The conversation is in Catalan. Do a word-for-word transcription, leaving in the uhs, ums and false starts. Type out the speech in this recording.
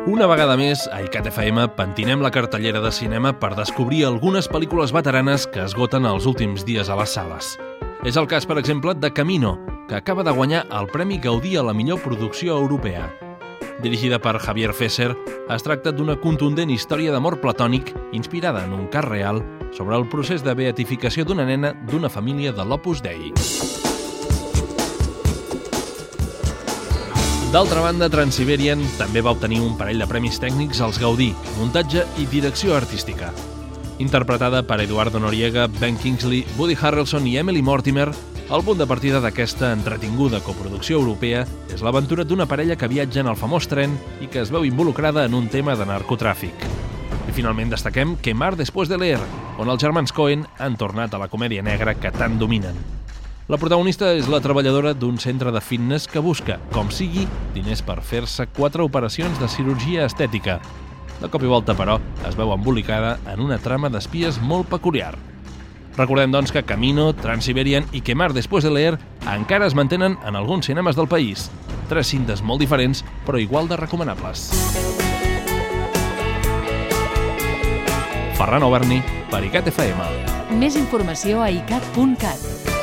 Una vegada més, a ICAT F M pentinem la cartellera de cinema per descobrir algunes pel·lícules veteranes que esgoten els últims dies a les sales. És el cas, per exemple, de Camino, que acaba de guanyar el Premi Gaudí a la millor producció europea. Dirigida per Javier Fesser, es tracta d'una contundent història d'amor platònic inspirada en un cas real sobre el procés de beatificació d'una nena d'una família de l'Opus Dei. D'altra banda, Transsiberian també va obtenir un parell de premis tècnics als Gaudí, muntatge i direcció artística. Interpretada per Eduardo Noriega, Ben Kingsley, Woody Harrelson i Emily Mortimer, el punt de partida d'aquesta entretinguda coproducció europea és l'aventura d'una parella que viatja en el famós tren i que es veu involucrada en un tema de narcotràfic. I finalment destaquem Quemar después de leer, on els germans Coen han tornat a la comèdia negra que tant dominen. La protagonista és la treballadora d'un centre de fitness que busca, com sigui, diners per fer-se quatre operacions de cirurgia estètica. De cop i volta, però, es veu embolicada en una trama d'espies molt peculiar. Recordem, doncs, que Camino, Transsiberian i Quemar después de leer encara es mantenen en alguns cinemes del país. Tres cintes molt diferents, però igual de recomanables. Ferran Oberni, per ICAT F M. Més informació a icat punt cat.